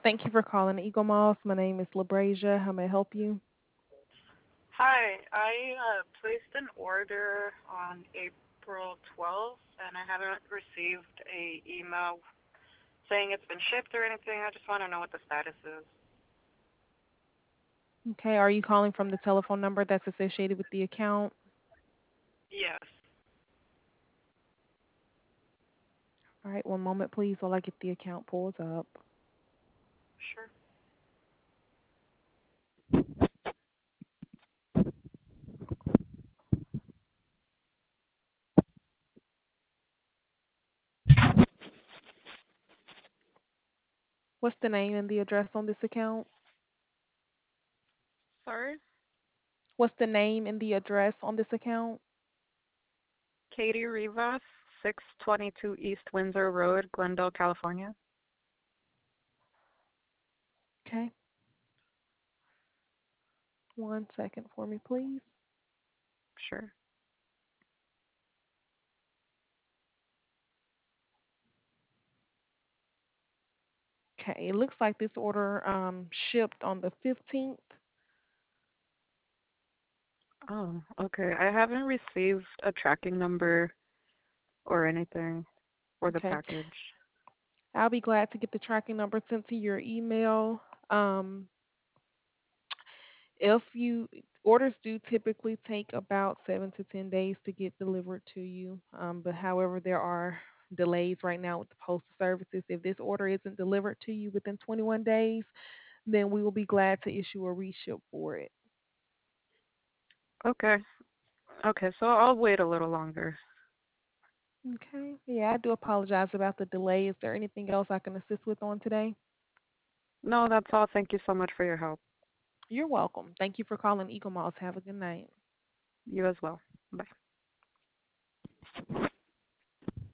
Thank you for calling Eagle Moss. My name is LaBrasia. How may I help you? Hi, I placed an order on April 12th, and I haven't received a email saying it's been shipped or anything. I just want to know what the status is. Okay, are you calling from the telephone number that's associated with the account? Yes, All right, one moment, please, while I get the account pulled up. sure. What's the name and the address on this account? Sorry? What's the name and the address on this account? Katie Rivas, 622 East Windsor Road, Glendale, California. Okay, one second for me, please. Sure. Okay, it looks like this order shipped on the 15th. Oh, okay. I haven't received a tracking number or anything for the Okay, package. I'll be glad to get the tracking number sent to your email. If you orders do typically take about 7 to 10 days to get delivered to you, but however there are delays right now with the postal services. If this order isn't delivered to you within 21 days, then we will be glad to issue a reship for it. Okay. Okay, so I'll wait a little longer. Okay, yeah, I do apologize about the delay. Is there anything else I can assist with on today? No, that's all. Thank you so much for your help. You're welcome. Thank you for calling Eagle Moss. Have a good night. You as well.